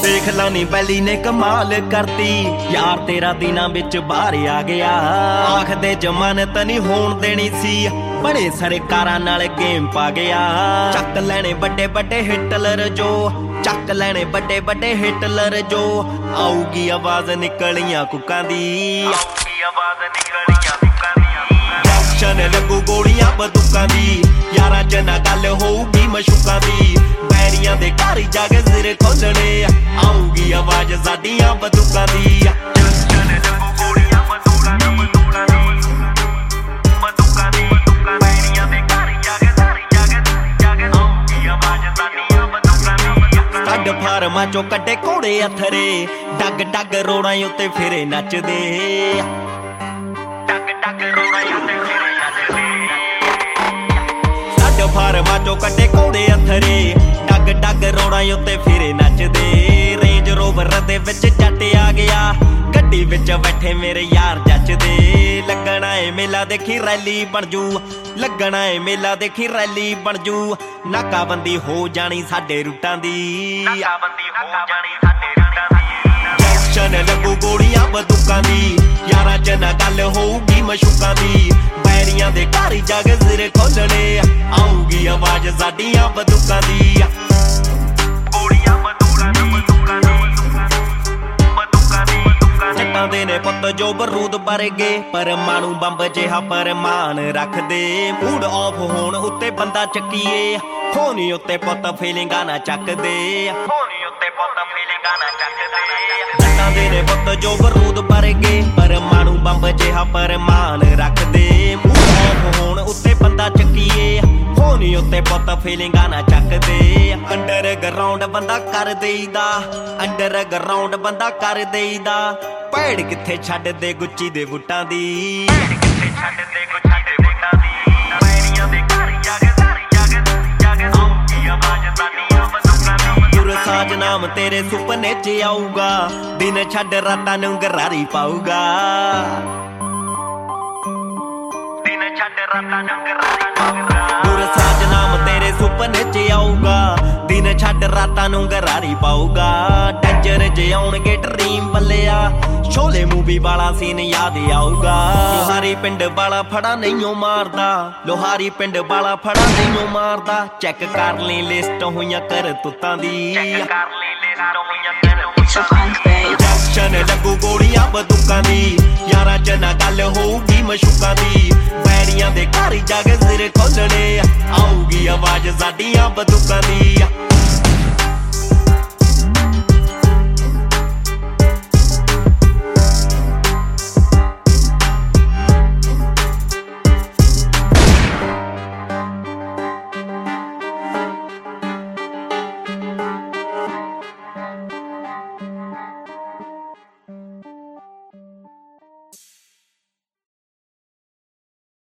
देख लानी बैली ने कमाल करती यार तेरा दिना बिच बाहर आ गया आखदे जमानत नहीं होण देनी सी बड़े सारे कारां नाल गेम पा गया चक लैने बड़े बड़े हिटलर जो चक लैने बड़े बड़े हिटलर जो आऊगी आवाज निकलियां कुकां दी आऊगी आवाज निकलियां कुकां दी जंक्शन लगू गोलियां बंदूकां दी यारां च ना गल होऊगी मशूकां दी बैरियां दे घर जाके सिर खोलने आऊगी आवाज साडियां बंदूकां दी जंक्शन लगू गोलियां बंदूकां दी बंदूकां दी बैरियां दे घर जाके आऊगी आवाज साडियां बंदूकां दी स्टड फार्मां चों कड्डे घोड़े अथरे डग डग रोड़ां उत्ते फिरे नचदे डग डग रोड़ां उत्ते फिरे नचदे स्टड फार्मां चों कड्डे घोड़े अथरे डग डग रोड़ां उत्ते फिरे नचदे रेंज रोवर दे विच जट आ गया गड्डी विच बैठे मेरे यार जचदे लगना है मेला देखी रैली बन जू लगना है मेला देखी रैली बन जू नाकाबंदी हो जानी साडे रूटां दी नाकाबंदी हो जानी साडे रूटां दी जंक्शन लगू गोलियां बंदूकां दी यारां च ना गल होऊगी मशूकां दी बैरियां दे घर जाके सिर खोलने आऊगी आवाज साडियां बंदूकां दी गोलियां बंदूकां दी बंदूकां दी जट्टां दे ने पुत्त जो बरूद वर्गे परमाणु बंब जिहा परमान रखदे मूड ऑफ होण उत्ते बंदा चक्कीए होनी उत्ते पुत्त फीलिंगां ना चकदे होनी उत्ते पुत्त फीलिंगां ना चकदे जट्टां दे ने पुत्त जो बरूद वर्गे परमाणु बंब जिहा परमान रखदे मूड ऑफ होण उत्ते बंदा चक्कीए होनी उत्ते पुत्त फीलिंगां ना चकदे अंडरग्राउंड बंदा कर देईदा अंडरग्राउंड बंदा कर देईदा भैड़ किथे छड्ड दे गुच्ची दे बूटां दी भैड़ किथे छड्ड दे गुच्ची दे बूटां दी बैरियां दे घर जाके आऊगी आवाज साडियां बंदूकां दी गुरसाज नाम तेरे सुपने च आऊगा दिन छड्ड रातां नूं गरारी पाऊगा दिन छड्ड रातां नूं गरारी पाऊगा गुरसाज नाम तेरे सुपने च आऊगा दिन छड्ड रातां नूं गरारी पाऊगा डेंजर जे आउणगे ड्रीम बल्लिया शोले मूवी वाला सीन याद आऊगा लोहारी पिंड वाला फड़ा नहीं मारदा लोहारी पिंड वाला फड़ा नहीं मारदा चेक कर ली लिस्ट होइयां कर तुत्तां दी चेक कर ली लिस्ट होइयां कर तुत्तां दी जंक्शन लगू गोलियां बंदूकां दी यारां च ना गल होऊगी मशूकां दी बैरियां दे घर जाके सिर खोलने आऊगी आवाज साडियां बंदूकां दी